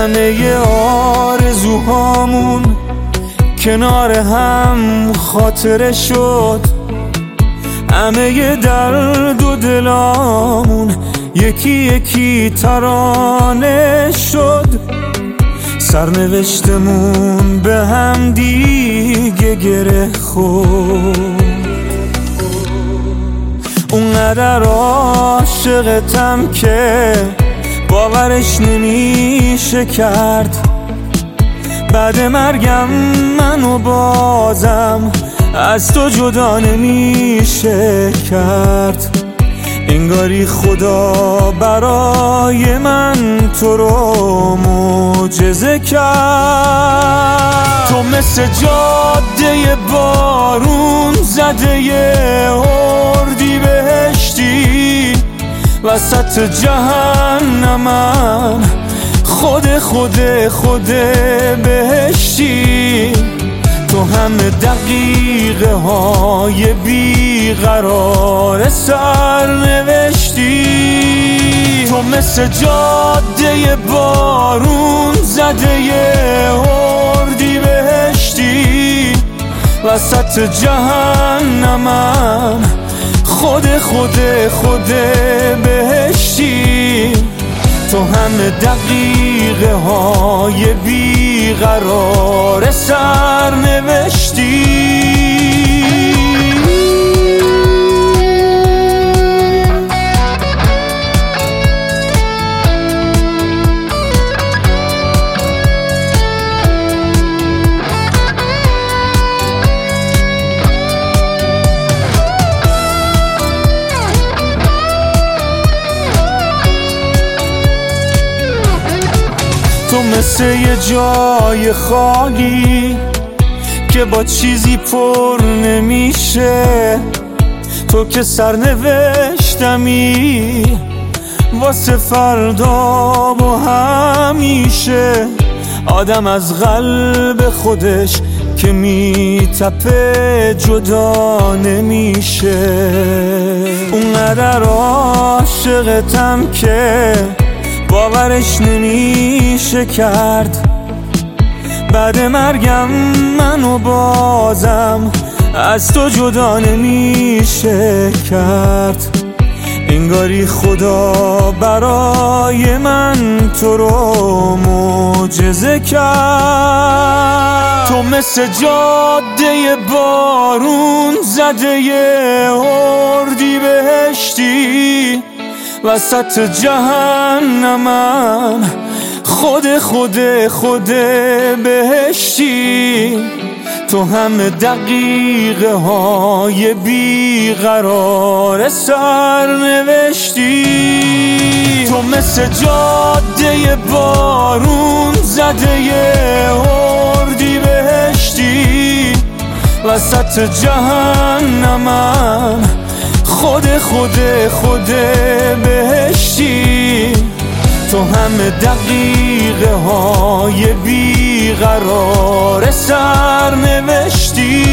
همه آرزوهامون کنار هم خاطره شد، همه درد و دلامون یکی یکی ترانه شد. سرنوشتمون به هم دیگه گره خورد. اونقدر عاشقتم که باورش نمیشه کرد، بعد مرگم منو بازم از تو جدا نمیشه کرد. انگاری خدا برای من تو رو معجزه کرد. تو مثل جاده بارون زده اردیبهشتی، وسط جهنمم خود بهشتی. تو همه دقیقه های بیقرار سرنوشتی. تو مثل جاده بارون زده اردیبهشتی، وسط جهنمم خود بهشتی. تو همه دقیقه های بیقرار سرنوشتی. تو مثل یه جای خالی که با چیزی پر نمیشه. تو که سرنوشتمی واسه فردا و همیشه. آدم از قلب خودش که میتپه جدا نمیشه. اونقدر عاشقتم که باورش نمیشه کرد، بعد مرگم منو بازم از تو جدا نمیشه کرد. انگاری خدا برای من تو رو معجزه کرد. تو مثل جاده بارون زده اردیبهشتی، وسط جهنمم خود بهشتی. تو همه دقیقه های بیقرار سرنوشتی. تو مثل جاده بارون زده اردیبهشتی، وسط جهنمم خود بهشتی. تو همه دقیقه های بیقرار سرنوشتی.